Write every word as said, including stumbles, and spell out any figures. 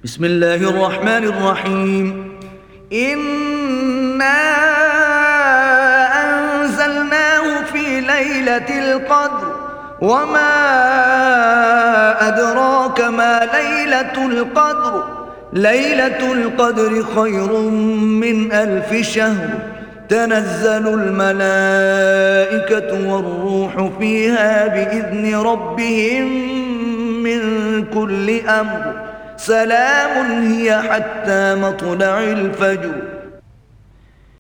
بسم الله الرحمن الرحيم. إنا أنزلناه في ليلة القدر وما أدراك ما ليلة القدر ليلة القدر خير من ألف شهر تنزل الملائكة والروح فيها بإذن ربهم من كل أمر سلام هي حتى مطلع الفجر.